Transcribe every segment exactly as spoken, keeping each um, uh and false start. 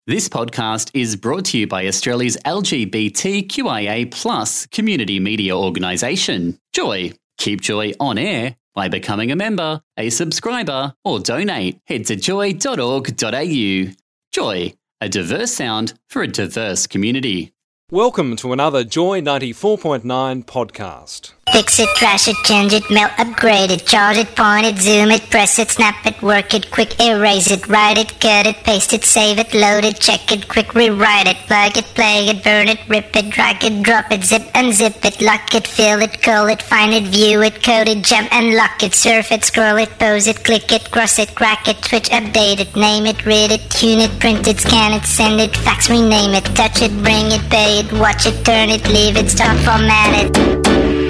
This podcast is brought to you by Australia's L G B T Q I A plus community media organisation, Joy. Keep Joy on air by becoming a member, a subscriber, or donate. Head to joy dot org dot a u. Joy, a diverse sound for a diverse community. Welcome to another Joy ninety-four point nine podcast. Fix it, trash it, change it, melt, upgrade it, charge it, point it, zoom it, press it, snap it, work it, quick erase it, write it, cut it, paste it, save it, load it, check it, quick rewrite it, plug it, play it, burn it, rip it, drag it, drop it, zip, unzip it, lock it, fill it, call it, find it, view it, code it, jump and lock it, surf it, scroll it, pose it, click it, cross it, crack it, switch, update it, name it, read it, tune it, print it, scan it, send it, fax, rename it, touch it, bring it, pay it, watch it, turn it, leave it, stop, format it.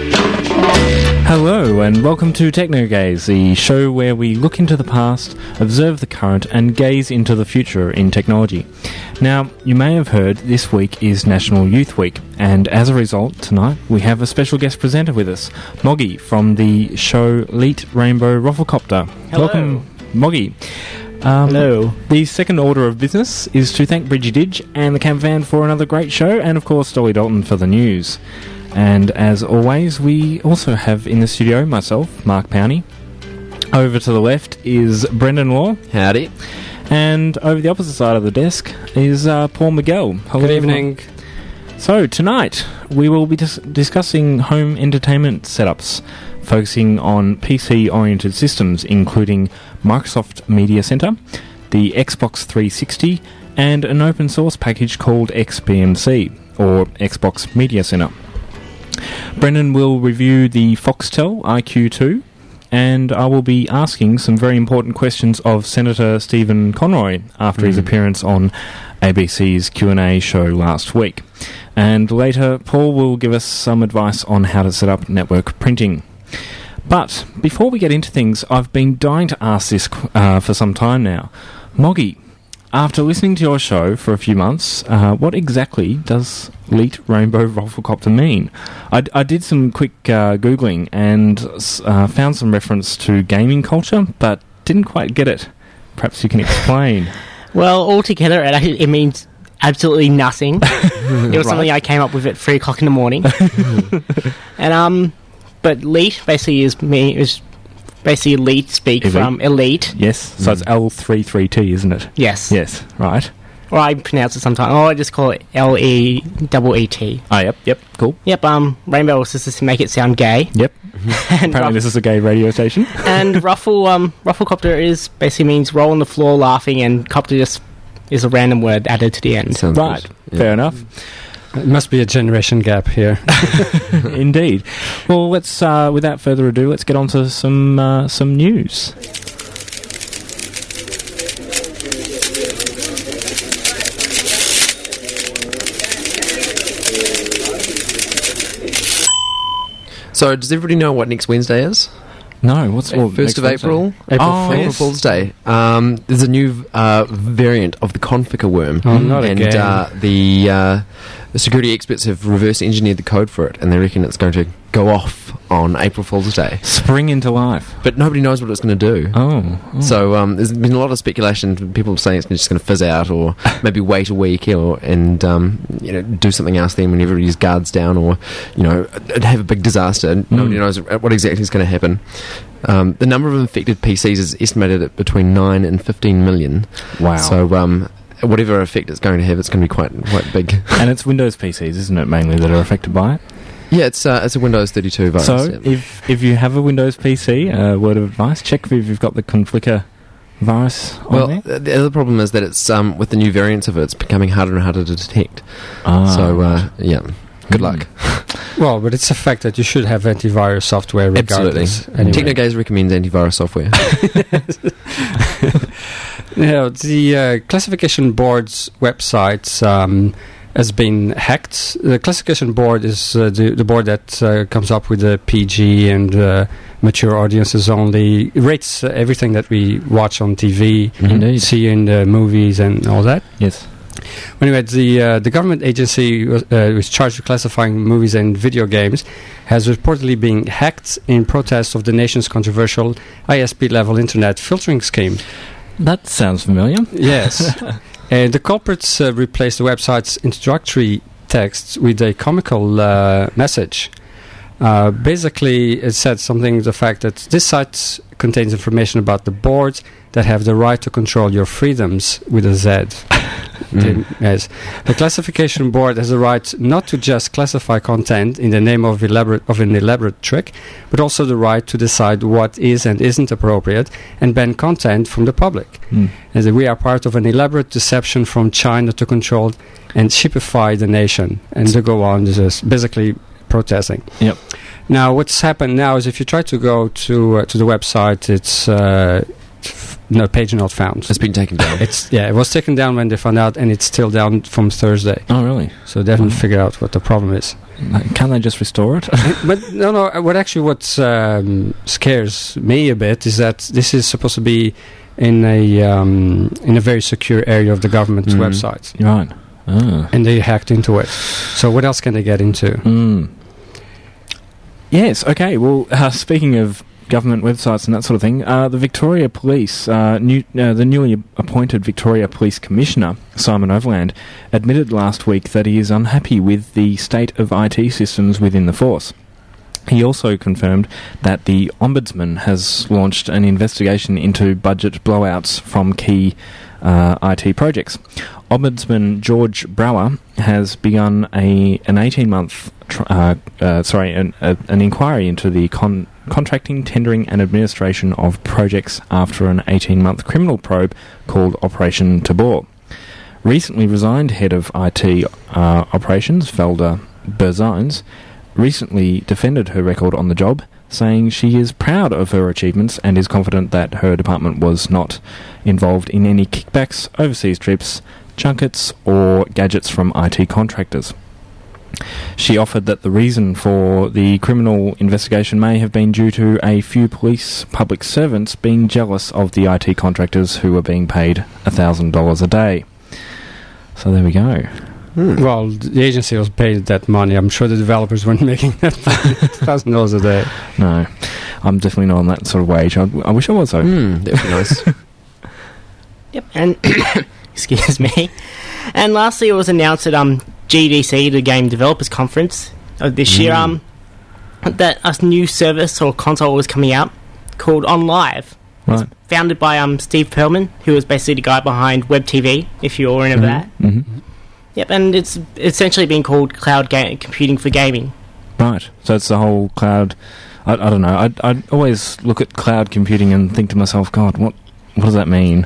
Hello and welcome to TechnoGaze, the show where we look into the past, observe the current and gaze into the future in technology. Now, you may have heard this week is National Youth Week, and as a result, tonight we have a special guest presenter with us, Moggy from the show Leet Rainbow Rafflecopter. Hello. Welcome, Moggy. Um, Hello. The second order of business is to thank Bridgie Didge and the Camp Van for another great show, and of course Dolly Dalton for the news. And as always, we also have in the studio myself, Mark Powney. Over to the left is Brendan Law. Howdy. And over the opposite side of the desk is uh, Paul Miguel. Hello, Good evening. everyone. So tonight we will be dis- discussing home entertainment setups, focusing on P C-oriented systems, including Microsoft Media Center, the Xbox three sixty, and an open source package called X B M C, or Xbox Media Center. Brendan will review the Foxtel I Q two, and I will be asking some very important questions of Senator Stephen Conroy after mm. his appearance on A B C's Q and A show last week. And later, Paul will give us some advice on how to set up network printing. But before we get into things, I've been dying to ask this uh, for some time now. Moggy, after listening to your show for a few months, uh, what exactly does Leet Rainbow Rafflecopter mean? I, I did some quick uh, Googling and uh, found some reference to gaming culture, but didn't quite get it. Perhaps you can explain. Well, altogether, it, it means absolutely nothing. It was right. something I came up with at three o'clock in the morning. and um, But Leet basically is me is basically elite speak elite. from elite. Yes, so mm. it's L thirty-three T, isn't it? Yes. Yes, right. Or I pronounce it sometimes. Or I just call it L E E E T. Oh, yep, yep, cool. Yep, um, Rainbow was just to make it sound gay. Yep. and Apparently ruff- this is a gay radio station. and Ruffle, um, Rafflecopter is basically means roll on the floor laughing, and copter just is a random word added to the end. Sounds right, yeah. Fair enough. It must be a generation gap here. Indeed. Well, let's, uh, without further ado, let's get on to some, uh, some news. So, does everybody know what next Wednesday is? No, what's well, first of April? April, oh, April yes. Fool's Day. Um, there's a new uh, variant of the Conficker worm, oh, not and again. Uh, the uh, the security experts have reverse engineered the code for it, and they reckon it's going to go off on April Fool's Day. Spring into life, but nobody knows what it's going to do. Oh, oh. so um, there's been a lot of speculation. People saying it's just going to fizz out, or maybe wait a week, or and um, you know do something else then when everybody's guards down, or you know have a big disaster. Mm. Nobody knows what exactly is going to happen. Um, the number of infected P Cs is estimated at between nine and fifteen million. Wow! So um, whatever effect it's going to have, it's going to be quite quite big. And it's Windows P Cs, isn't it, mainly that are affected by it? Yeah, it's uh, it's a Windows thirty-two virus. So yeah. if if you have a Windows P C, a uh, word of advice: check if you've got the Conflicker virus on well, there. Well, the other problem is that it's um, with the new variants of it, it's becoming harder and harder to detect. Ah, so uh, yeah, good mm. luck. Well, but it's a fact that you should have antivirus software regardless. Absolutely. Anyway. TechnoGaze recommends antivirus software. Yeah, the uh, classification board's website um, has been hacked. The classification board is uh, the, the board that uh, comes up with the P G and uh, mature audiences only. It rates uh, everything that we watch on T V, mm-hmm. see in the movies and all that. Yes. Anyway, the uh, the government agency was, uh, was charged with classifying movies and video games has reportedly been hacked in protest of the nation's controversial I S P level internet filtering scheme. That sounds familiar. Yes. And the culprits uh, replaced the website's introductory text with a comical uh, message. Uh, basically, it said something to the fact that this site contains information about the boards that have the right to control your freedoms with a Z. Mm. Yes. The classification board has the right not to just classify content in the name of elaborate of an elaborate trick, but also the right to decide what is and isn't appropriate and ban content from the public. Mm. And that we are part of an elaborate deception from China to control and shipify the nation. And to go on, this is basically protesting. Yep. Now, what's happened now is if you try to go to uh, to the website, it's uh, f- no page not found. It's been taken down. It's yeah, it was taken down when they found out, and it's still down from Thursday. Oh, really? So they haven't Mm. figured out what the problem is. Can't they just restore it? But no, no. uh, What actually what um, scares me a bit is that this is supposed to be in a um, in a very secure area of the government's Mm. website, Right. Ah. and they hacked into it. So what else can they get into? Mm. Yes, okay. Well, uh, speaking of government websites and that sort of thing, uh, the Victoria Police, uh, new, uh, the newly appointed Victoria Police Commissioner, Simon Overland, admitted last week that he is unhappy with the state of I T systems within the force. He also confirmed that the Ombudsman has launched an investigation into budget blowouts from key uh, I T projects. Ombudsman George Brower has begun a an eighteen-month tr- uh, uh, sorry an, uh, an inquiry into the con- contracting, tendering, and administration of projects after an eighteen-month criminal probe called Operation Tabor. Recently resigned head of I T uh, operations, Velda Berzines, recently defended her record on the job, saying she is proud of her achievements and is confident that her department was not involved in any kickbacks, overseas trips, junkets, or gadgets from I T contractors. She offered that the reason for the criminal investigation may have been due to a few police public servants being jealous of the I T contractors who were being paid one thousand dollars a day. So there we go. Hmm. Well, the agency was paid that money. I'm sure the developers weren't making that thousand dollars a day. No, I'm definitely not on that sort of wage. I, I wish I was, though. Hmm, that'd be nice. Yep, and excuse me. And lastly, it was announced at um G D C, the Game Developers Conference of this year, um that a new service or console was coming out called OnLive. Right. Founded by um Steve Perlman, who was basically the guy behind Web T V, if you all remember that. Mm-hmm. Yep, and it's essentially been called cloud ga- computing for gaming. Right. So it's the whole cloud. I, I don't know. I I always look at cloud computing and think to myself, God, what what does that mean?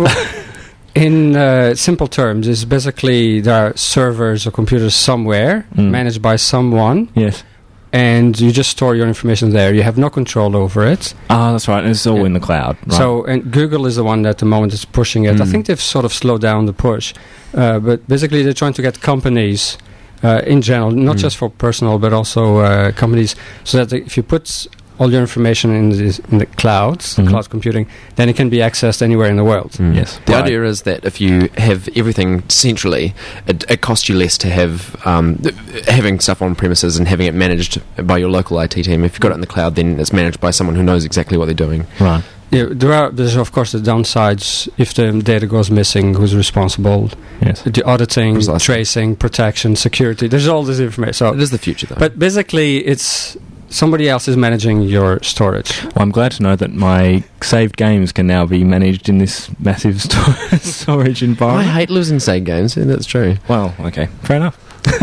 In uh, simple terms, it's basically there are servers or computers somewhere Mm. managed by someone, Yes. and you just store your information there. You have no control over it. Ah, that's right. It's all Yeah. in the cloud. Right. So, and Google is the one that at the moment is pushing it. I Mm. think they've sort of slowed down the push, uh, but basically they're trying to get companies uh, in general, not Mm. just for personal, but also uh, companies, so that if you put all your information in the, in the clouds, Mhm. cloud computing, then it can be accessed anywhere in the world. Mm. Yes. The Right. idea is that if you have everything centrally, it, it costs you less to have um, th- having stuff on premises and having it managed by your local I T team. If you've got it in the cloud, then it's managed by someone who knows exactly what they're doing. Right. Yeah, there are there's of course the downsides if the data goes missing. Who's responsible? Yes. The auditing, Precisely. tracing, protection, security. There's all this information. So, It is the future, though. but basically, it's somebody else is managing your storage. Well, I'm glad to know that my saved games can now be managed in this massive sto- storage I environment. hate losing save games, and that's true. Well, okay, fair enough.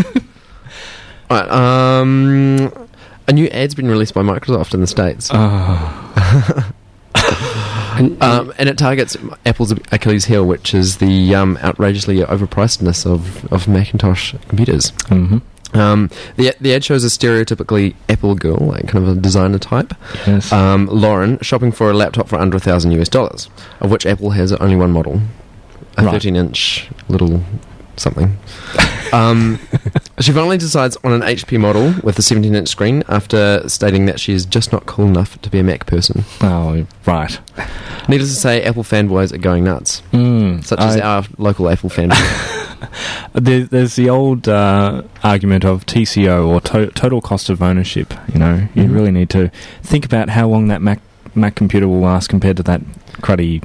Right, um, a new ad's been released by Microsoft in the States. Oh. And, Um, and it targets Apple's Achilles heel, which is the um, outrageously overpricedness of, of Macintosh computers. hmm Um, the the ad shows a stereotypically Apple girl, like kind of a designer type, Yes. um, Lauren, shopping for a laptop for under a thousand US dollars, of which Apple has only one model, a Right. thirteen inch little something. Um, she finally decides on an H P model with a seventeen inch screen after stating that she is just not cool enough to be a Mac person. oh, right. Needless to say, Apple fanboys are going nuts, Mm, such as I- our local Apple fanboy. There, there's the old uh, argument of T C O, or to- total cost of ownership. You know, you Mhm. really need to think about how long that Mac Mac computer will last compared to that cruddy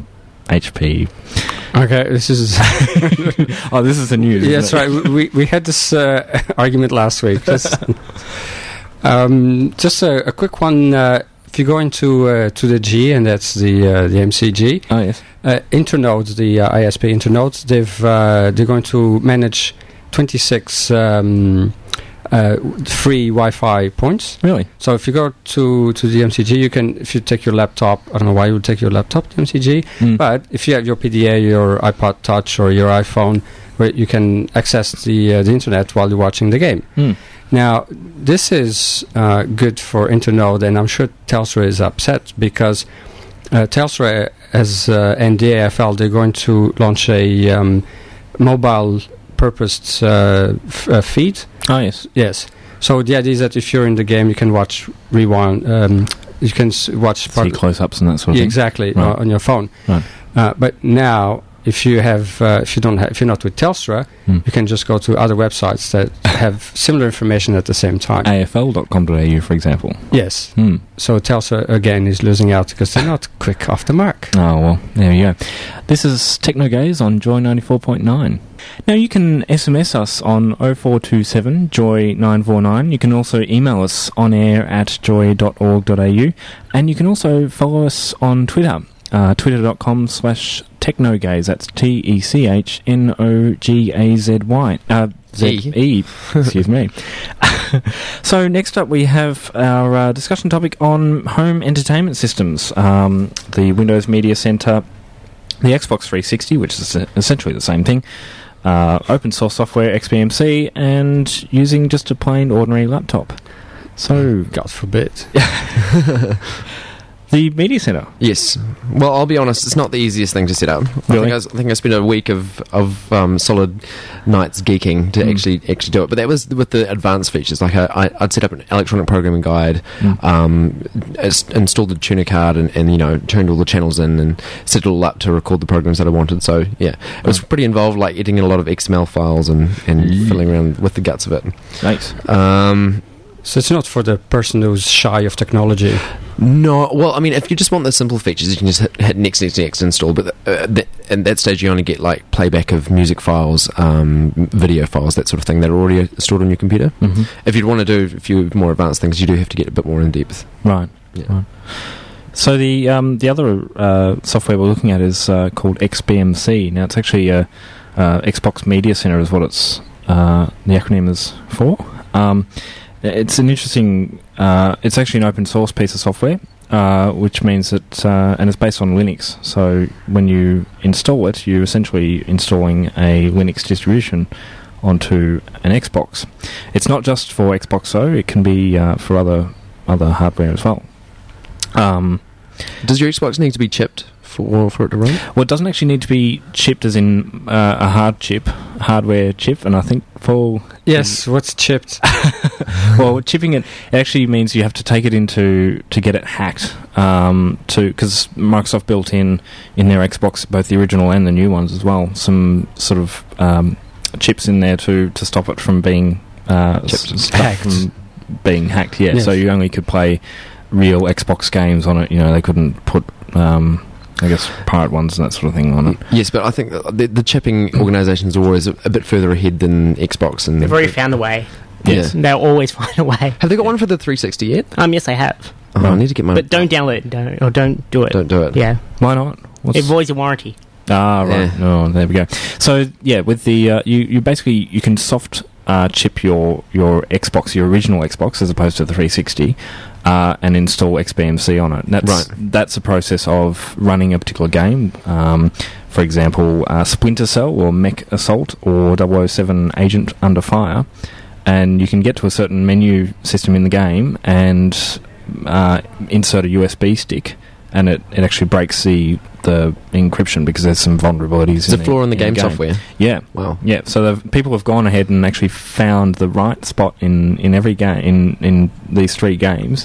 H P. Okay, this is Oh, this is the news. yeah, isn't that's it? right. We we had this uh, argument last week. Just, um, just a, a quick one. Uh, if you go into uh, to the G, and that's the uh, the M C G, Oh, yes. uh, Internode, the uh, I S P Internode, they've uh, they're going to manage twenty-six um, uh, free Wi-Fi points. Really? So if you go to, to the M C G, you can, if you take your laptop, I don't know why you would take your laptop to M C G, Mm. but if you have your P D A, your iPod Touch, or your iPhone, where you can access the uh, the internet while you're watching the game. Mm. Now, this is uh, good for Internode, and I'm sure Telstra is upset because uh, Telstra, as uh, and D A F L, they're going to launch a um, mobile purposed uh, f- uh, feed. Oh, yes. Yes. So the idea is that if you're in the game, you can watch rewind. Um, you can s- watch See close-ups and that sort of yeah, thing. exactly Right. uh, on your phone. Right. Uh, but now, if you have, uh, if you don't, have, if you're not with Telstra, Mm. you can just go to other websites that have similar information at the same time. A F L dot com dot A U, for example. Yes. Hmm. So Telstra again is losing out because they're not quick off the mark. Oh, well, there you go. This is Technogaze on Joy ninety-four point nine. Now, you can S M S us on oh four two seven Joy nine four nine. You can also email us on air at joy dot org dot A U. And you can also follow us on Twitter, uh, twitter.com slash technogaze. That's T E C H N O G A Z Y. Uh, Z E. Excuse me. So next up we have our uh, discussion topic on home entertainment systems. Um, the Windows Media Center, the Xbox three sixty, which is essentially the same thing, uh, open source software, X B M C, and using just a plain ordinary laptop. So, God forbid. the Media Center. Yes. Well, I'll be honest, it's not the easiest thing to set up. I Really? think I, s- I think I spent a week of of um, solid nights geeking to Mm. actually actually do it. But that was with the advanced features. Like I, I, I'd set up an electronic programming guide, Mm. um, ins- installed the tuner card, and, and you know turned all the channels in and set it all up to record the programs that I wanted. So yeah, it was pretty involved, like editing a lot of X M L files and and Mm. fiddling around with the guts of it. Nice. Um, So it's not for the person who's shy of technology. No, well, I mean, if you just want the simple features, you can just hit, hit next, next, next, install. But uh, th- at that stage, you only get like playback of music files, um, video files, that sort of thing that are already stored on your computer. Mm-hmm. If you'd want to do a few more advanced things, you do have to get a bit more in depth. Right. Yeah. Right. So the um, the other uh, software we're looking at is uh, called X B M C. Now it's actually a uh, Xbox Media Center is what it's uh, the acronym is for. Um, it's an interesting. Uh, it's actually an open source piece of software, uh, which means that uh, and it's based on Linux. So when you install it, you're essentially installing a Linux distribution onto an Xbox. It's not just for Xbox though; it can be uh, for other other hardware as well. Um, Does your Xbox need to be chipped for for it to run? well, it doesn't actually need to be chipped as in uh, a hard chip, hardware chip, and I think for Yes, what's chipped? well, chipping it, it actually means you have to take it into to get it hacked. Um, to because Microsoft built in in their Xbox, both the original and the new ones as well, some sort of um, chips in there to to stop it from being uh, Chipped. s- stuff Hacked. from being hacked. Yeah, Yes. so you only could play real Xbox games on it. You know, they couldn't put. Um, I guess pirate ones and that sort of thing on it. Yes, but I think that the, the chipping organisations are always a, a bit further ahead than Xbox. And They've already found a way. Yes. They'll always find a way. Have they got one for the three sixty yet? Um, yes, they have. Oh, I need to get my. But don't download it. Don't, or don't do it. Don't do it. Yeah. Why not? What's It voids your warranty. Ah, right. Yeah. Oh, there we go. So yeah, with the uh, you you basically you can soft uh, chip your your Xbox, your original Xbox, as opposed to the three sixty, uh, and install X B M C on it. And that's Right. that's a process of running a particular game. Um, for example, uh, Splinter Cell or Mech Assault or double oh seven Agent Under Fire, and you can get to a certain menu system in the game and uh, insert a U S B stick. And it, it actually breaks the the encryption because there's some vulnerabilities. There's in a flaw in the game, software. Yeah, Wow. yeah. So they've- people have gone ahead and actually found the right spot in, in every game in, in these three games,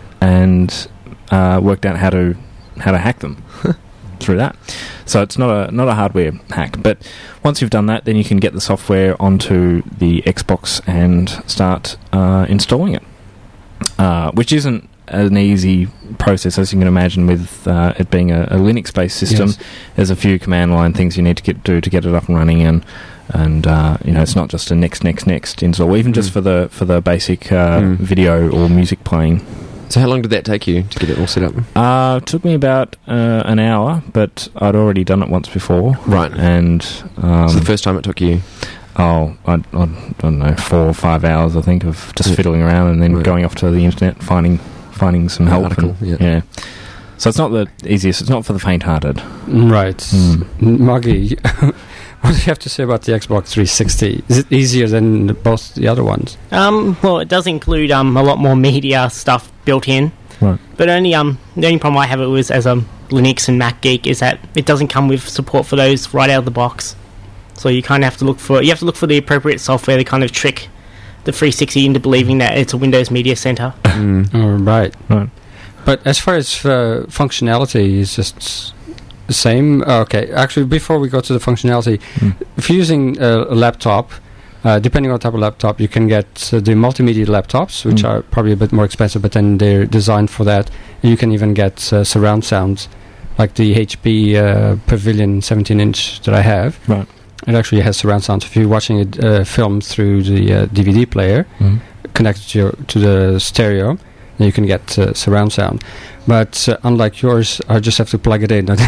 and uh, worked out how to how to hack them through that. So it's not a not a hardware hack, but once you've done that, then you can get the software onto the Xbox and start uh, installing it, uh, which isn't an easy process, as you can imagine, with uh, it being a, a Linux-based system. Yes. There's a few command line things you need to get do to get it up and running, and and uh, you know, it's not just a next, next, next install, even just Mm. for the for the basic uh, Mm. video or music playing. So how long did that take you to get it all set up? Uh, it took me about uh, an hour, but I'd already done it once before. Right. And um, So the first time it took you... oh, I, I, I don't know, four or five hours, I think, of just Yeah. fiddling around and then Right. going off to the internet, finding finding some An help. article, and- yeah. So it's not the easiest. It's not for the faint-hearted. Right. Mm. Maggie, what do you have to say about the Xbox three sixty? Is it easier than both the other ones? Um, well, it does include um, a lot more media stuff built in. Right. But only um, the only problem I have it was as a Linux and Mac geek is that it doesn't come with support for those right out of the box. So you kind of have to look for you have to look for the appropriate software to kind of trick the three sixty into believing that it's a Windows Media Center. Mm. Oh, right. Right. But as far as uh, functionality, is just the same. Uh, okay, actually, before we go to the functionality, Mm. if you're using a, a laptop, uh, depending on the type of laptop, you can get uh, the multimedia laptops, which Mm. are probably a bit more expensive, but then they're designed for that. And you can even get uh, surround sounds, like the H P uh, Pavilion seventeen inch that I have. Right. It actually has surround sound. If you're watching a uh, film through the uh, D V D player, Mm. connected to, your, to the stereo, then you can get uh, surround sound. But uh, unlike yours, I just have to plug it in. don't,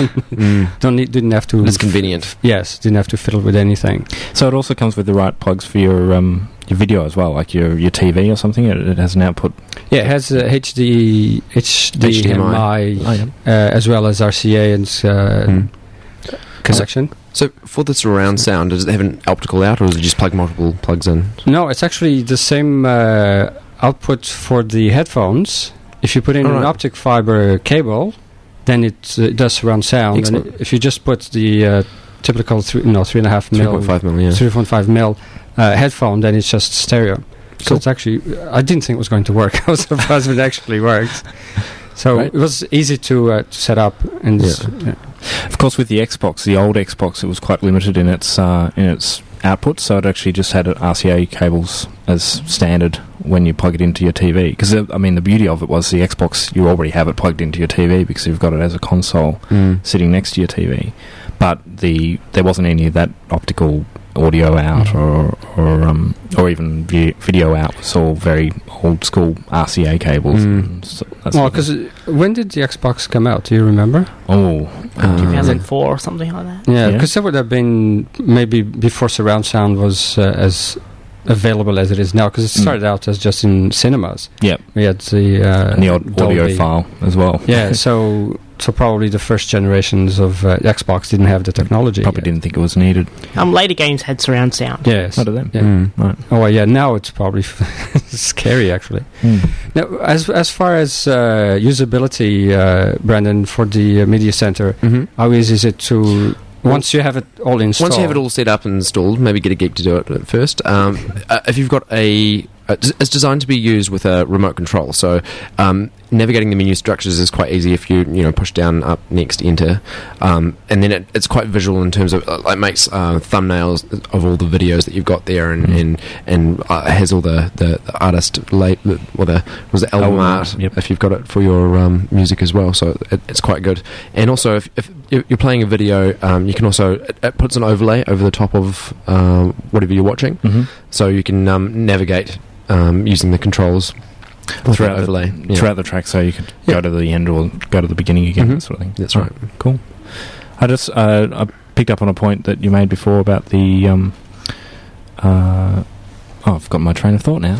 Mm. don't need, didn't have to. It's convenient. Yes, didn't have to fiddle with anything. So it also comes with the right plugs for your um, your video as well, like your your T V or something. It, it has an output. Yeah, it has uh, H D, H D M I, Oh, yeah. uh, as well as R C A and uh, Mm. connection. So for the surround sound, does it have an optical out, or does it just plug multiple plugs in? No, it's actually the same uh, output for the headphones. If you put in All an right. optic fiber cable, then it, uh, it does surround sound. And Excellent. if you just put the uh, typical three, no, three and a half three mil, point five mil, yeah. three point five mil uh, headphone, then it's just stereo. So Cool. it's actually, I didn't think it was going to work. I was surprised when it actually worked. So Right. it was easy to uh, to set up. And Yeah. s- yeah. Of course, with the Xbox, the old Xbox, it was quite limited in its uh, in its output, so it actually just had R C A cables as standard when you plug it into your T V. Because I mean, the beauty of it was the Xbox, you already have it plugged into your T V because you've got it as a console Mm. sitting next to your T V. But the there wasn't any of that optical audio out Mhm. or or um, or even vi- video out. It's all very old school R C A cables. Mm. and so, that Well, sort of thing. because when did the Xbox come out? Do you remember? oh, Um, two thousand four or something like that. Yeah, Yeah. because that would have been maybe before surround sound was uh, as available as it is now. Because it Mm. started out as just in cinemas. Yep. We had the uh, and the odd audio Dolby. file as well. Yeah, so so probably the first generations of uh, Xbox didn't have the technology. Probably yet. didn't think it was needed. Um, later games had surround sound. Yes. Not of them. Yeah. Mm. Right. Oh well, yeah. Now it's probably scary, actually. Mm. Now, as as far as uh, usability, uh, Brandon, for the uh, media center, Mhm. how easy is it to once you have it all installed? Once you have it all set up and installed, maybe get a geek to do it at first. Um, uh, if you've got a, uh, it's designed to be used with a remote control, so um, navigating the menu structures is quite easy if you you know push down, up, next, enter, um, and then it, it's quite visual in terms of uh, it makes uh, thumbnails of all the videos that you've got there, and Mm. and, and uh, has all the, the, the artist late or the was the album Album art art, yep. if you've got it for your um, music as well. So it, it's quite good. And also if, if you're you're playing a video, um, you can also it, it puts an overlay over the top of um, whatever you're watching, Mm-hmm. so you can um, navigate um, using the controls with Throughout that overlay. the, Yeah. throughout the track, so you could Yeah. go to the end or go to the beginning again, Mhm. that sort of thing. That's right. Cool. I just uh, I picked up on a point that you made before about the. Um, uh, oh, I've got my train of thought now.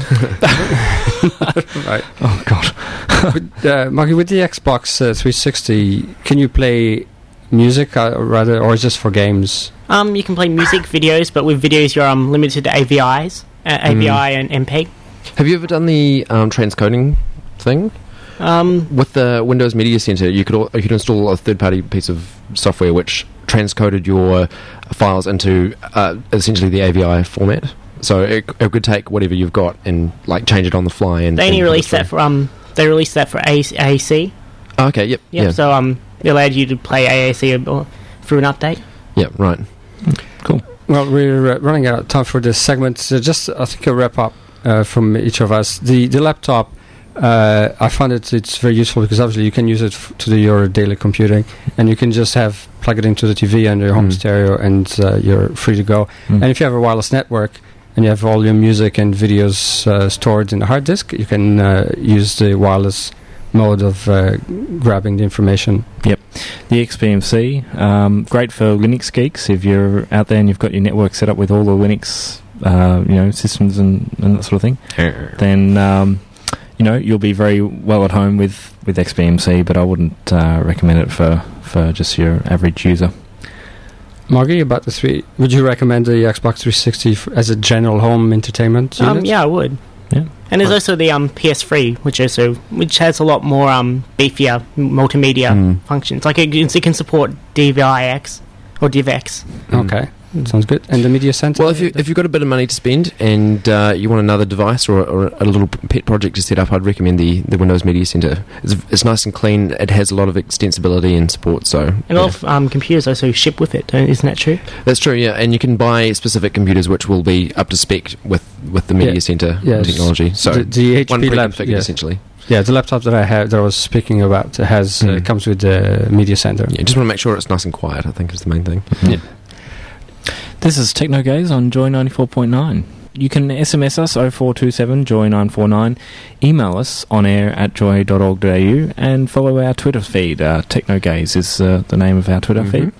right. Oh God. with, uh, Maggie, with the Xbox uh, three sixty, can you play music uh, rather, or is this for games? Um, you can play music videos, but with videos you're um limited to A V Is, uh, A V I and M P E G. Have you ever done the um, transcoding thing Um, with the Windows Media Center? You could al- you could install a third-party piece of software which transcoded your files into uh, essentially the A V I format. So it, it could take whatever you've got and like change it on the fly. And they and only put it released that through. for um they released that for A A C. Oh, okay. Yep. Yep. Yeah. So um, it allowed you to play A A C or- through an update. Yeah. Right. Cool. Well, we're uh, running out of time for this segment. So just, I think, a wrap up uh, from each of us. The the laptop uh, I find it it's very useful because obviously you can use it f- to do your daily computing, and you can just have plug it into the T V and your home Mm. stereo, and uh, you're free to go. Mm. And if you have a wireless network and you have all your music and videos uh, stored in a hard disk, you can uh, use the wireless mode of uh, grabbing the information. The X B M C, um, great for Linux geeks. If you're out there and you've got your network set up with all the Linux, uh, you know, systems and, and that sort of thing, then um, you know you'll be very well at home with, with X B M C. But I wouldn't uh, recommend it for, for just your average user. Margie, about the three, would you recommend the Xbox three sixty f- as a general home entertainment unit? Um, yeah, I would. Yeah. And there's also the um, P S three, which also which has a lot more um, beefier multimedia Mm. functions. Like it, can- it can support D V I X or DivX. Okay, sounds good. And the media center? Well, if you if you've got a bit of money to spend and uh, you want another device or, or a little pet project to set up, I'd recommend the, the Windows Media Center. It's, it's nice and clean. It has a lot of extensibility and support. So And a yeah. lot of um, computers also ship with it, don't- isn't that true? That's true. Yeah, and you can buy specific computers which will be up to spec with, with the Media Yeah. Center Yes. technology. So the, the H one P lab, pre-configured yeah. essentially. yeah, the laptop that I have that I was speaking about has uh, Mm. comes with the media center. Yeah, just want to make sure it's nice and quiet. I think is the main thing. Yeah. This is TechnoGaze on Joy ninety-four point nine. You can S M S us oh four two seven Joy nine four nine, email us on air at joy dot org dot a u, and follow our Twitter feed. Uh, TechnoGaze is uh, the name of our Twitter Mhm. feed.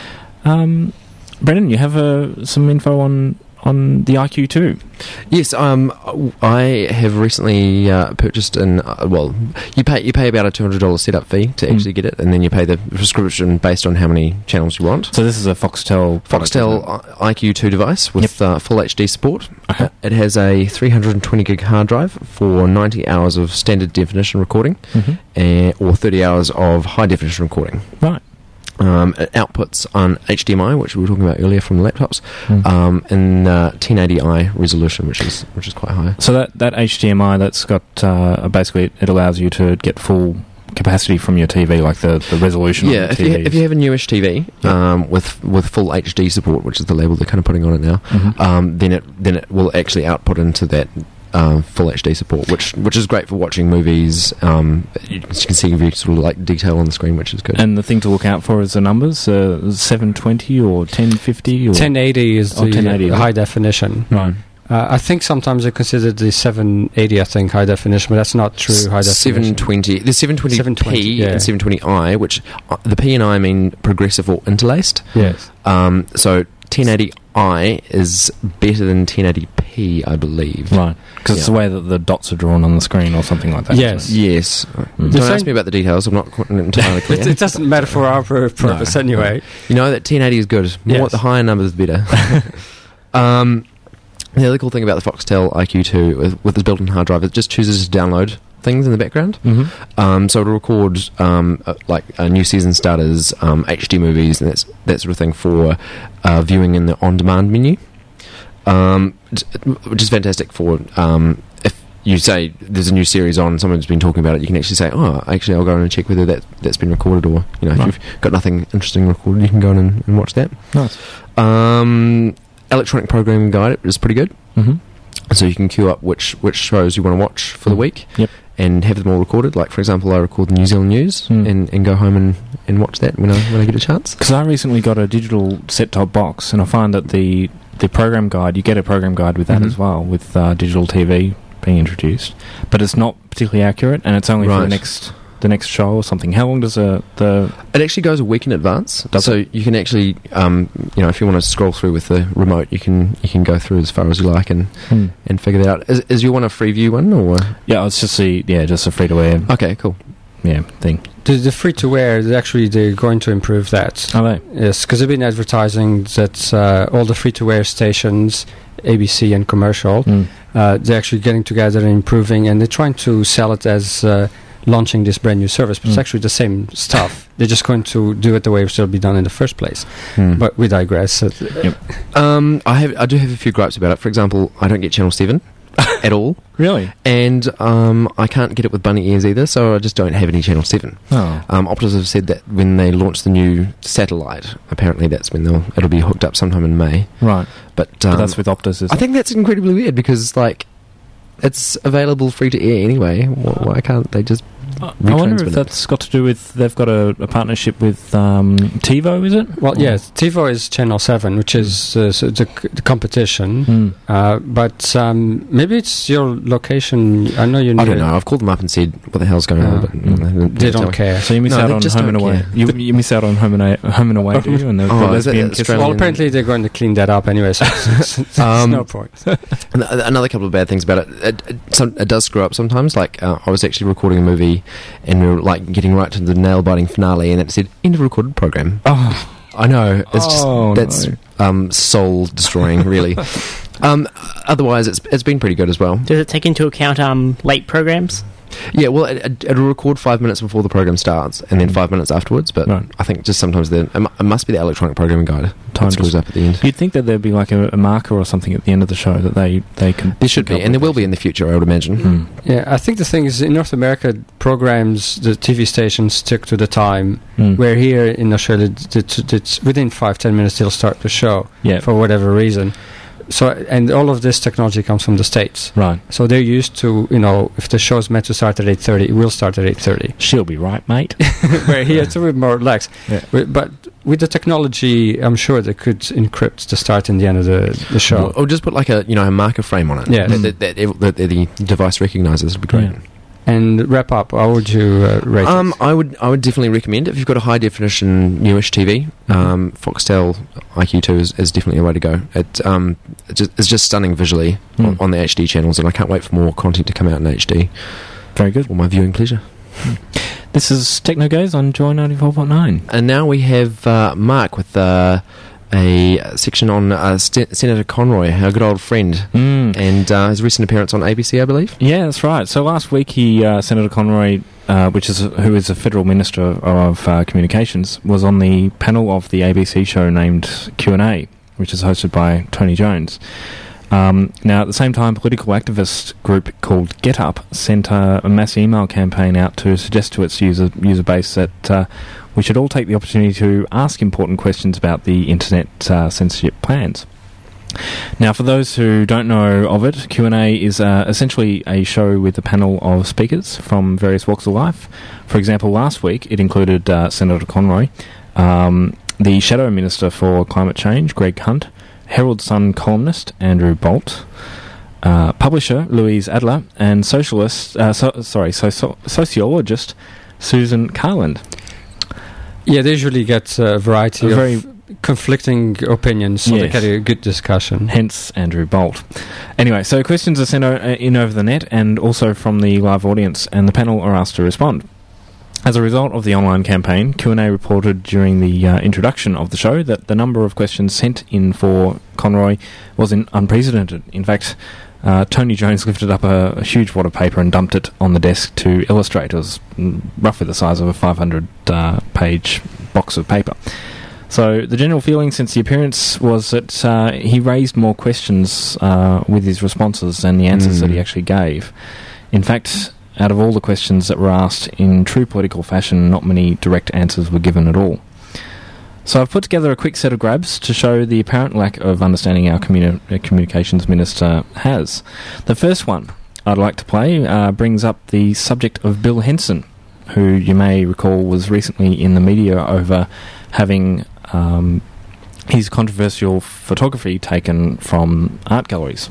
Um, Brendan, you have uh, some info on, on the I Q two. Yes, um, I have recently uh, purchased an. Uh, well, you pay you pay about a two hundred dollars setup fee to Mm. actually get it, and then you pay the prescription based on how many channels you want. So this is a Foxtel product, isn't it? Foxtel I Q two device with uh, full H D support. Okay. Uh, it has a three hundred twenty gig hard drive for ninety hours of standard definition recording, Mhm. uh, or thirty hours of high definition recording. Right. Um, it outputs on H D M I, which we were talking about earlier from the laptops, Mm. um, in uh, ten eighty i resolution, which is which is quite high. So that, that H D M I, that's got uh, basically it allows you to get full capacity from your T V, like the, the resolution. Yeah, of if the you, T Vs. if you have a newish T V Yeah. um, with with full H D support, which is the label they're kind of putting on it now, Mhm. um, then it then it will actually output into that uh, full H D support, which which is great for watching movies. Um, you, you can see very sort of like detail on the screen, which is good. And the thing to look out for is the numbers, uh, seven twenty or ten fifty or ten eighty is Oh, the ten eighty, uh, is it? high definition. Right. Uh, I think sometimes they consider the seven eighty, I think, high definition, but that's not true high definition. seven twenty. The seven twenty seven twenty, p yeah. and seven twenty i, which uh, the P and I mean progressive or interlaced. Yes. Um, so ten eighty i is better than ten eighty p, I believe. Right. Because it's Yeah. the way that the dots are drawn on the screen or something like that. Yes. isn't it? Yes. Mm. Don't The ask same- me about the details. I'm not qu- entirely clear. It, it doesn't matter for our pur- purpose No. anyway. You know that ten eighty is good. More Yes. the higher numbers, the better. um, the other cool thing about the Foxtel I Q two with, with this built-in hard drive, it just chooses to download things in the background. Mhm. Um, so it'll record um, uh, like uh, new season starters, um, H D movies, and that's, that sort of thing for uh, viewing in the on-demand menu, um, t- which is fantastic for um, if you say there's a new series on, someone's been talking about it, you can actually say, oh, actually I'll go in and check whether that, that's been recorded, or you know, Right. if you've got nothing interesting recorded, you can go in and, and watch that. Nice. Um, electronic programming guide is pretty good. Mhm. So you can queue up which, which shows you want to watch for the Mm. week. Yep. And have them all recorded. Like, for example, I record the New Zealand news Mm. and, and go home and, and watch that when I when I get a chance. Because I recently got a digital set-top box, and I find that the the program guide, you get a program guide with that Mhm. as well, with uh, digital T V being introduced, but it's not particularly accurate, and it's only for the Right. next the next show or something. How long does a the It actually goes a week in advance. Does so you can actually, um, you know, if you want to scroll through with the remote, you can you can go through as far as you like and, hmm. and figure that out. Is, is your one a Freeview one or? yeah, it's just the yeah, just a free to air Okay, cool. yeah thing. The, the free to wear, actually, they're going to improve that. Are they? Yes, because they've been advertising that uh, all the free to wear stations, A B C and commercial, Mm. uh, they're actually getting together and improving, and they're trying to sell it as uh, launching this brand new service, but it's Mm. actually the same stuff. They're just going to do it the way it should be done in the first place. Hmm. But we digress. Uh, Um, I have I do have a few gripes about it. For example, I don't get Channel Seven at all, Really? and um, I can't get it with bunny ears either. So I just don't have any Channel Seven. Oh, Um, Optus have said that when they launch the new satellite, apparently that's when they'll it'll be hooked up sometime in May. right. But, um, But that's with Optus, is I it? think that's incredibly weird because like it's available free to air anyway. Why, why can't they just I wonder if retransmit it? that's got to do with they've got a, a partnership with um, TiVo, is it? Well, yes, TiVo is Channel seven, which is uh, so the, c- the competition. Mm. Uh, but um, maybe it's your location. I know you I don't know. I've called them up and said what the hell's going Uh, on, but mm, They don't care. So you miss No, out they on just Home and don't Away. care. You, you miss out on Home and, a- home and Away, do you? And the, Oh, the is it lesbian kiss. Australian? Well, apparently they're going to clean that up anyway, so it's, it's, Um, no point. And th- Another couple of bad things about it. It, it, some, it does screw up sometimes. Like uh, I was actually recording a movie, and we were like getting right to the nail-biting finale, and it said end of recorded program. Oh, I know it's Oh, just that's no. um, soul destroying, really. um, otherwise, it's it's been pretty good as well. Does it take into account um, late programs? Yeah, well, it, it, it'll record five minutes before the program starts, and then five minutes afterwards. But Right. I think just sometimes the it, mu- it must be the electronic programming guide Time that screws up at the end. you'd think that there'd be like a, a marker or something at the end of the show that they, they can... There should be, and there will be in the future, I would imagine. Mm. Yeah, I think the thing is, in North America, programs, the T V stations stick to the time, Mm. where here in Australia, it's, it's within five, ten minutes they'll start the show Yeah, for whatever reason. So, and all of this technology comes from the States. right. So they're used to, you know, if the show's meant to start at eight thirty, it will start at eight thirty. She'll be right, mate. Where here it's a bit more relaxed. Yeah. Wi- But with the technology, I'm sure they could encrypt the start and the end of the, the show. Or, or just put like a you know a marker frame on it. Yeah. that, that, that, that the device recognises. It'd be great. Yeah. And wrap up, how would you uh, rate Um, it? I would I would definitely recommend it if you've got a high definition newish T V. Um, Foxtel I Q two is, is definitely a way to go. It um it just, it's just stunning visually on, Mm. on the H D channels, and I can't wait for more content to come out in H D Very good. for my viewing pleasure. This is Techno Gaze on Joy ninety-four point nine. And now we have uh, Mark with uh, a section on uh, St- Senator Conroy, our good old friend, Mm. and uh, his recent appearance on A B C, I believe. Yeah, that's right. So last week, he uh, Senator Conroy, uh, which is who is a federal minister of uh, communications, was on the panel of the A B C show named Q and A, which is hosted by Tony Jones. Um, now, at the same time, a political activist group called Get Up sent uh, a mass email campaign out to suggest to its user user base that uh, we should all take the opportunity to ask important questions about the internet uh, censorship plans. Now, for those who don't know of it, Q and A is uh, essentially a show with a panel of speakers from various walks of life. For example, last week it included uh, Senator Conroy, um, the Shadow Minister for Climate Change, Greg Hunt, Herald Sun columnist Andrew Bolt, uh, publisher Louise Adler, and socialist, uh, so, sorry, so, so, sociologist Susan Carland. Yeah, they usually get a variety A of very- conflicting opinions, so they Yes. get a good discussion. Hence Andrew Bolt. Anyway, so questions are sent o- in over the net and also from the live audience, and the panel are asked to respond. As a result of the online campaign, Q and A reported during the uh, introduction of the show that the number of questions sent in for Conroy was in unprecedented. In fact, uh, Tony Jones lifted up a, a huge wad of paper and dumped it on the desk to illustrate. It was mm, roughly the size of a five hundred uh, page box of paper. So the general feeling since the appearance was that uh, he raised more questions uh, with his responses than the answers Mm. that he actually gave. In fact, out of all the questions that were asked in true political fashion, not many direct answers were given at all. So I've put together a quick set of grabs to show the apparent lack of understanding our communi- uh, communications minister has. The first one I'd like to play uh, brings up the subject of Bill Henson, who you may recall was recently in the media over having um, his controversial photography taken from art galleries.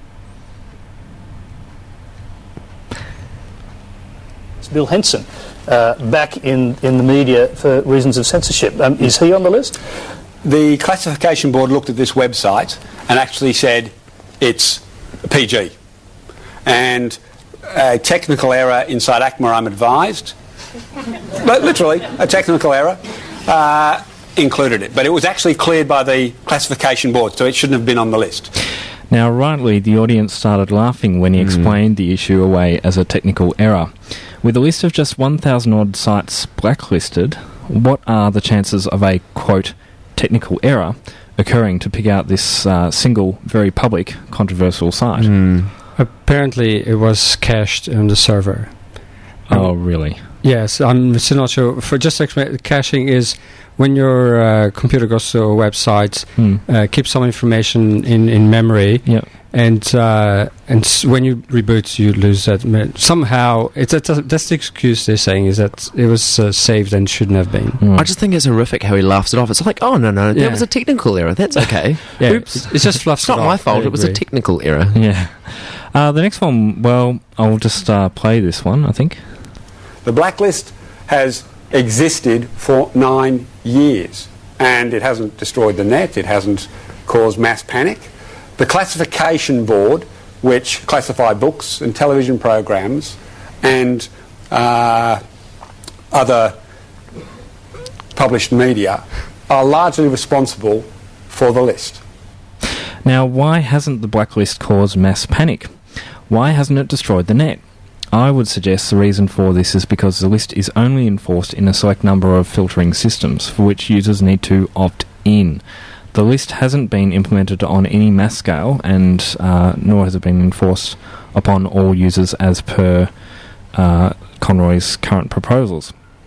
Bill Henson, uh, back in, in the media for reasons of censorship. Um, is he on the list? The classification board looked at this website and actually said it's P G. And a technical error inside A C M A, I'm advised, but literally a technical error, uh, included it. But it was actually cleared by the classification board, so it shouldn't have been on the list. Now, rightly, the audience started laughing when he Mm. explained the issue away as a technical error. With a list of just one thousand odd sites blacklisted, what are the chances of a, quote, technical error occurring to pick out this uh, single, very public, controversial site? Apparently, it was cached on the server. Oh, really? Yes, I'm still not sure. For just to explain, caching is when your uh, computer goes to a website, Hmm. uh, keeps some information in, in memory, Yeah. and uh, and s- when you reboot, you lose that. Me- somehow, it's that's, that's the excuse they're saying, is that it was uh, saved and shouldn't have been. Right. I just think it's horrific how he laughs it off. It's like, oh, no, no, Yeah. that was a technical error. That's okay. Yeah, Oops. it's, it's just fluffs It's not it my off, fault. I It was a agree. technical error. Yeah. Uh, the next one, well, I'll just uh, play this one, I think. The blacklist has existed for nine years and it hasn't destroyed the net, it hasn't caused mass panic. The classification board, which classify books and television programs and uh, other published media, are largely responsible for the list. Now, why hasn't the blacklist caused mass panic? Why hasn't it destroyed the net? I would suggest the reason for this is because the list is only enforced in a select number of filtering systems, for which users need to opt in. The list hasn't been implemented on any mass scale, and uh, nor has it been enforced upon all users as per uh, Conroy's current proposals.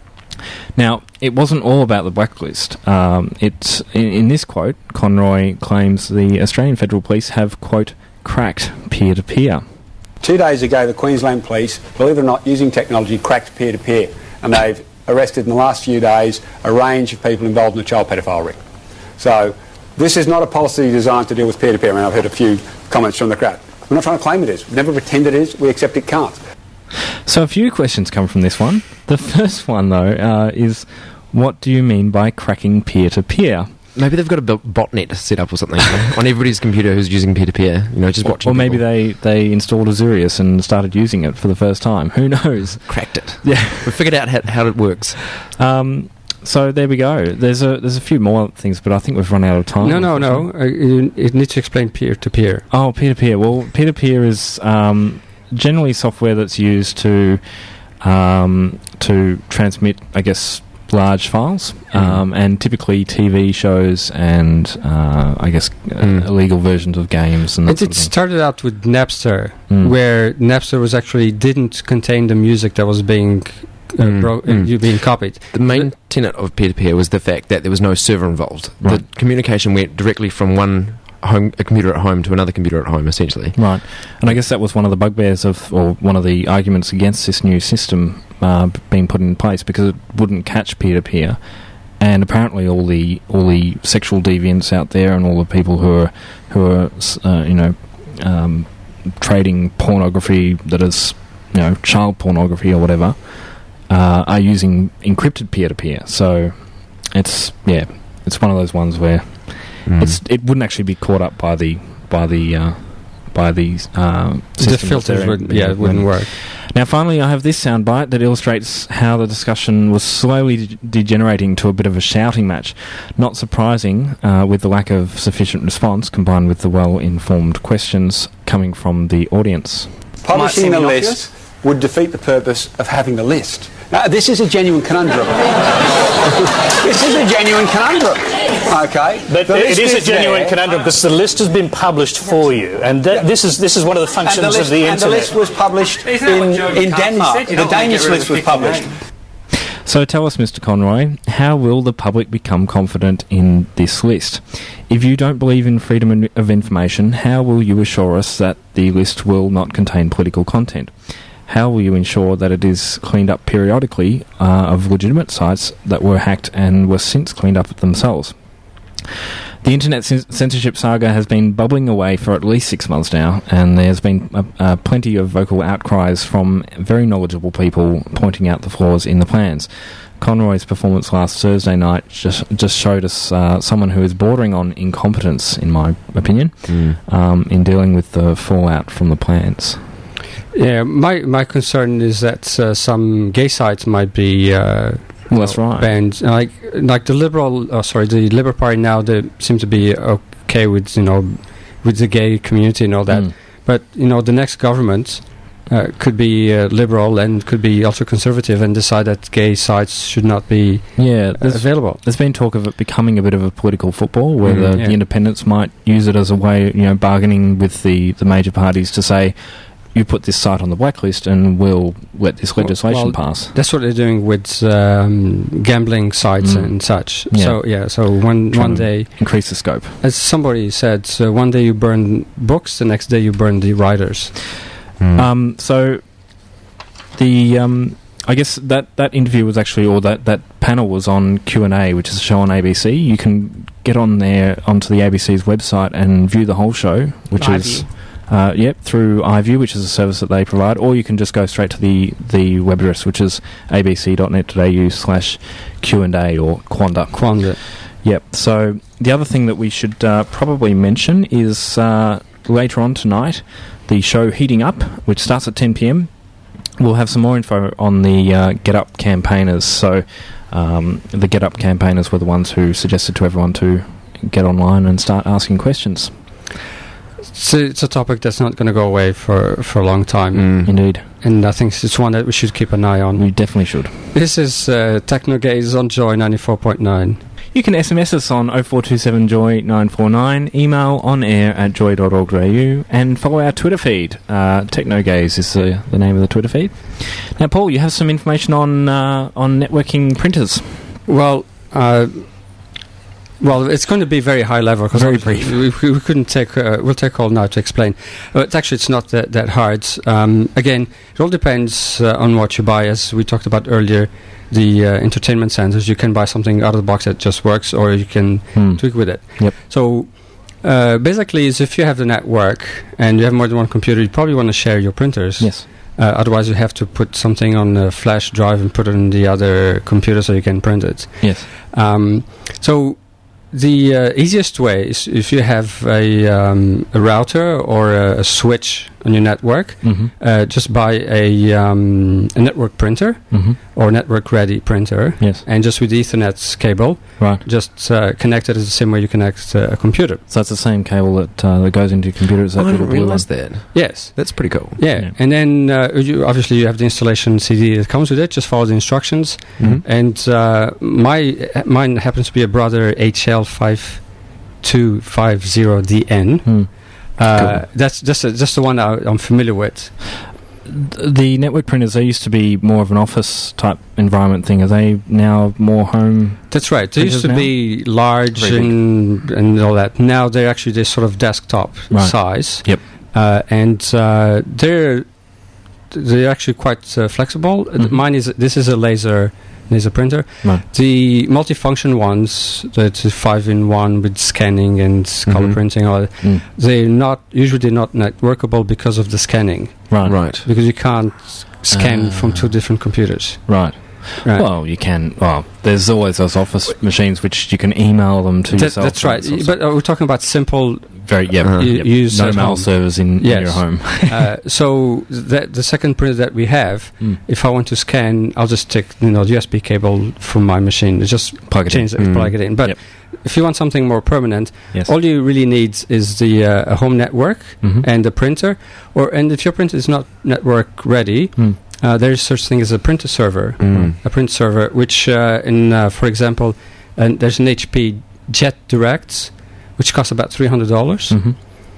Now, it wasn't all about the blacklist. Um, it's, in, in this quote, Conroy claims the Australian Federal Police have, quote, cracked peer-to-peer. Two days ago, the Queensland Police, believe it or not, using technology, cracked peer-to-peer, and they've arrested in the last few days a range of people involved in the child pedophile ring. So this is not a policy designed to deal with peer-to-peer. I mean, I've heard a few comments from the crowd. We're not trying to claim it is. We never pretend it is. We accept it can't. So a few questions come from this one. The first one, though, uh, is what do you mean by cracking peer-to-peer? Maybe they've got a bo- botnet set up or something on everybody's computer who's using peer-to-peer, you know, just Or, watching or maybe people. they, they installed Azurius and started using it for the first time. Who knows? Cracked it. Yeah. We figured out how, how it works. Um, so there we go. There's a there's a few more things, but I think we've run out of time. No, no, no. Uh, you, you need to explain peer-to-peer. Oh, peer-to-peer. Well, peer-to-peer is um, generally software that's used to um, to transmit, I guess, large files, um, and typically T V shows and uh, I guess uh, Mm. illegal versions of games. And that It, sort it of thing. started out with Napster, Mm. where Napster was actually didn't contain the music that was being uh, Mm, bro- uh, mm. being copied. The main tenet of peer-to-peer was the fact that there was no server involved. Right. The communication went directly from one home, a computer at home to another computer at home, essentially. Right, and I guess that was one of the bugbears of, or one of the arguments against this new system uh, b- being put in place, because it wouldn't catch peer-to-peer, and apparently all the all the sexual deviants out there and all the people who are who are s- uh, you know um, trading pornography that is you know child pornography or whatever uh, are using encrypted peer-to-peer. So it's yeah, it's one of those ones where Mm. it's it wouldn't actually be caught up by the by the uh, by the uh, The system that filters they're- would, yeah, it wouldn't work. Now, finally, I have this soundbite that illustrates how the discussion was slowly de- degenerating to a bit of a shouting match. Not surprising, uh, with the lack of sufficient response combined with the well-informed questions coming from the audience. Publishing Might the seem list would defeat the purpose of having the list. Now, this is a genuine conundrum. This is a genuine conundrum. Okay, But The it list is a genuine there, conundrum because the list has been published for you, and that, this is this is one of the and functions the list, of the and the internet. list was published in, in Denmark. The Danish list was published. So tell us, Mister Conroy, how will the public become confident in this list? If you don't believe in freedom in- of information, how will you assure us that the list will not contain political content? How will you ensure that it is cleaned up periodically uh, of legitimate sites that were hacked and were since cleaned up themselves? The internet cens- censorship saga has been bubbling away for at least six months now, and there's been uh, uh, plenty of vocal outcries from very knowledgeable people pointing out the flaws in the plans. Conroy's performance last Thursday night just just showed us uh, someone who is bordering on incompetence, in my opinion, Mm. um, in dealing with the fallout from the plans. Yeah, my my concern is that uh, some gay sites might be uh, Well, that's right. banned. Like like the liberal, oh, sorry, the Liberal Party now they seem to be okay with you know with the gay community and all that. Mm. But you know the next government uh, could be uh, liberal and could be also conservative and decide that gay sites should not be Yeah, uh, there's, available. there's been talk of it becoming a bit of a political football, where Mm, the, yeah. the independents might use it as a way, you know, bargaining with the, the major parties to say, you put this site on the blacklist, and we'll let this legislation well, pass. That's what they're doing with um, gambling sites Mm. and such. Yeah. So yeah, so one Trying one to day, increase the scope. as somebody said, so one day you burn books, the next day you burn the writers. Mm. Um, so the um, I guess that, that interview was actually, or that, that panel was on Q and A, which is a show on A B C. You can get on there onto the A B C's website and view the whole show, which is uh, yep through iView, which is a service that they provide, or you can just go straight to the, the web address, which is abc.net.au slash Q and A or Quanda. Quanda. Yep. So the other thing that we should uh, probably mention is uh, later on tonight, the show Heating Up, which starts at ten p.m. We'll have some more info on the uh, Get Up campaigners. So um, the Get Up campaigners were the ones who suggested to everyone to get online and start asking questions. So it's a topic that's not going to go away for, for a long time. Mm. Indeed. And I think it's one that we should keep an eye on. We definitely should. This is uh, Technogaze on Joy ninety-four point nine. You can S M S us on oh four two seven joy nine four nine, email on air at joy dot org dot a u, and follow our Twitter feed. Uh, Technogaze is the, the name of the Twitter feed. Now, Paul, you have some information on uh, on networking printers. Well, uh, well, it's going to be very high level because Very we, we, we couldn't take. Uh, we'll take all night to explain. But actually, it's not that, that hard. Um, again, it all depends uh, on what you buy. As we talked about earlier, the uh, entertainment centers, you can buy something out of the box that just works, or you can Hmm. tweak with it. Yep. So. Uh, basically, is if you have the network and you have more than one computer, you probably want to share your printers. Yes. Uh, otherwise, you have to put something on a flash drive and put it in the other computer so you can print it. Yes. Um, so the uh, easiest way is if you have a, um, a router or a, a switch on your network, Mm-hmm. uh, just buy a, um, a network printer Mm-hmm. or network-ready printer, Yes. and just with the Ethernet cable, Right. just uh, connect it the same way you connect uh, a computer. So it's the same cable that uh, that goes into your computer as that I little didn't blue one. realise that. Yes. That's pretty cool. Yeah. Yeah. and then uh, you, obviously you have the installation C D that comes with it. Just follow the instructions. Mhm. And uh, my mine happens to be a Brother H L five two five zero D N. Hmm. Uh, That's just a, just the one I, I'm familiar with. Th- The network printers, they used to be more of an office type environment thing. Are they now more home? That's right. They used Printers to now? be large Very big. and and all that. Now they're actually this sort of desktop Right. size. Yep. Uh, and uh, they're they're actually quite uh, flexible. Uh, Mhm. Mine is this is a laser laser printer. Right. The multifunction ones, that's a five in one with scanning and color Mhm. printing, all that, Mm. they're not usually they're not networkable because of the scanning. Right. Right. Because you can't scan Ah. from two different computers. Right. Right. Well, you can. Well, there's always those office machines which you can email them to That- yourself. that's right. and sort of But uh, we're talking about simple. very yeah. Uh-huh. You yep. use no at mail home. servers in, in Yes. your home. uh, so that the second printer that we have, Mm. if I want to scan, I'll just take you know the U S B cable from my machine. It's just Plug it change in. it, Mm. plug it in. But Yep. if you want something more permanent, Yes. all you really need is the uh, a home network Mhm. and the printer. Or and if your printer is not network ready, Mm. uh, there is such thing as a printer server, Mm. a print server, which uh, in uh, for example, and there's an H P Jet Direct, which costs about three hundred dollars. Mhm.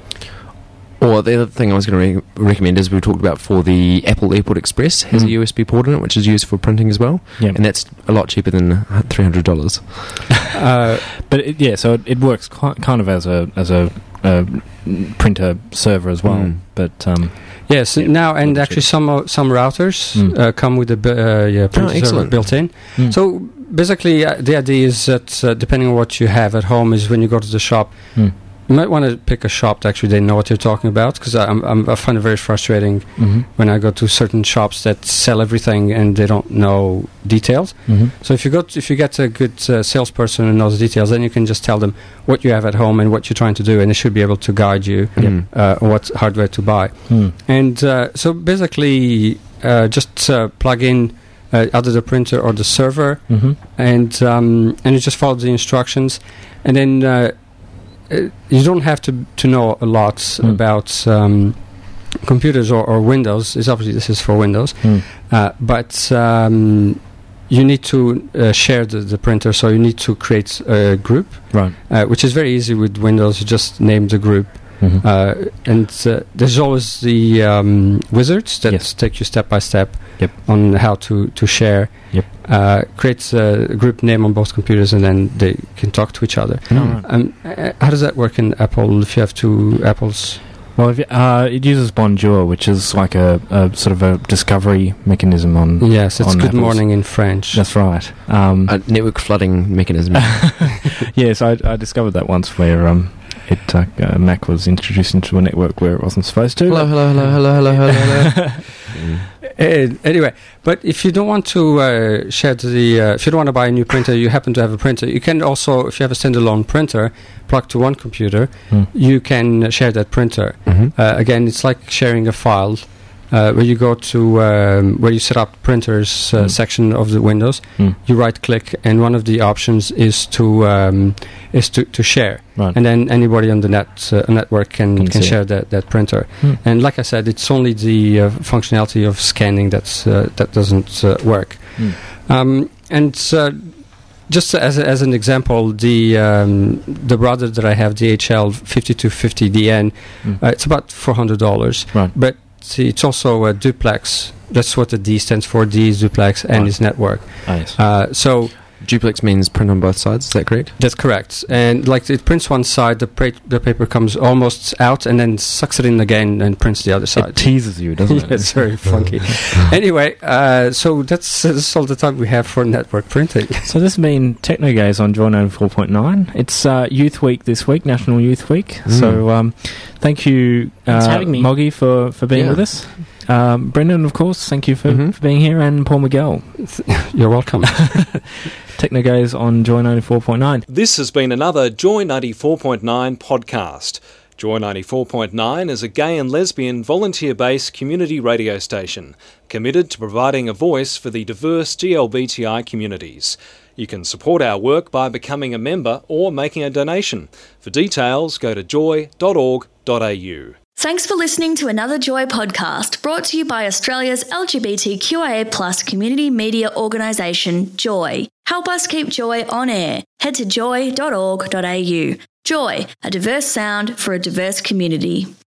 Or the other thing I was going to re- recommend is we talked about for the Apple Airport Express has Mm. a U S B port in it, which is used for printing as well, Yeah. and that's a lot cheaper than uh, three hundred dollars. uh, But it, yeah, so it, it works ki- kind of as a as a, uh printer server as well. Mm. But um, Yes, Yeah, now and little actually cheap. some uh, some routers Mm. uh, come with a bu- uh, yeah, printer server excellent. built in. Mm. So basically, uh, the idea is that uh, depending on what you have at home, is when you go to the shop, Mm. you might want to pick a shop that actually they know what you're talking about. Because I'm, I'm I find it very frustrating mhm. when I go to certain shops that sell everything and they don't know details. Mhm. So if you go to, if you get a good uh, salesperson who knows details, then you can just tell them what you have at home and what you're trying to do, and they should be able to guide you Mm. uh, on what hardware to buy. Mm. And uh, so basically, uh, just uh, plug in uh, either the printer or the server, Mhm. and um, and you just follow the instructions, and then uh, uh, you don't have to to know a lot Mm. about um, computers or, or Windows. It's obviously this is for Windows, Mm. uh, but um, you need to uh, share the, the printer, so you need to create a group, Right. uh, which is very easy with Windows. You just name the group. Mhm. Uh, and uh, there's always the um, wizards that Yes. take you step by step Yep. on how to, to share. Yep. Uh, creates a group name on both computers, and then they can talk to each other. Mm. Um, uh, how does that work in Apple if you have two Apples? Well, if you, uh, it uses Bonjour, which is like a, a sort of a discovery mechanism on. Yes, it's on good Apple's. morning in French. That's right. Um, A network flooding mechanism. yes, I, I discovered that once where um, it uh, uh, Mac was introduced into a network where it wasn't supposed to. hello, hello, hello, hello, hello, hello, hello. Uh, anyway, but if you don't want to uh, share the, uh, if you don't want to buy a new printer, you happen to have a printer, you can also, if you have a standalone printer plugged to one computer, Mm. you can share that printer. Mhm. Uh, again, it's like sharing a file uh, where you go to um, where you set up printers uh, Mm. section of the Windows. Mm. You right click, and one of the options is to um, is to, to share, Right. and then anybody on the net uh, network can Can can, see it. share that, that printer. Mm. And like I said, it's only the uh, functionality of scanning that's uh, that doesn't uh, work. Mm. Um, and uh, just as a, as an example, the um, the router that I have, D H L fifty-two fifty D N, Mm. uh, it's about four hundred dollars. Right. But it's also a duplex. That's what the D stands for. D is duplex, N Right. is network. Ah, yes. Uh, so Duplex means print on both sides, is that correct? that's correct. And like it prints one side, the pra- the paper comes almost out, and then sucks it in again and prints the other side. It teases you, doesn't it? It's very funky. Anyway, uh, so that's, uh, that's all the time we have for network printing. So this has been TechnoGaze on Joy ninety-four point nine. It's uh, Youth Week this week, National Youth Week. Mm. So um, thank you, Thanks for uh, having me. Moggy, for, for being Yeah. with us. Um, Brendan, of course, thank you for, Mhm. for being here, and Paul Miguel. You're welcome. TechnoGaze on Joy ninety-four point nine. This has been another Joy ninety-four point nine podcast. Joy ninety-four point nine is a gay and lesbian volunteer-based community radio station committed to providing a voice for the diverse G L B T I communities. You can support our work by becoming a member or making a donation. For details, go to joy dot org dot a u. Thanks for listening to another Joy podcast brought to you by Australia's L G B T Q I A plus community media organisation, Joy. Help us keep Joy on air. Head to joy dot org dot a u. Joy, a diverse sound for a diverse community.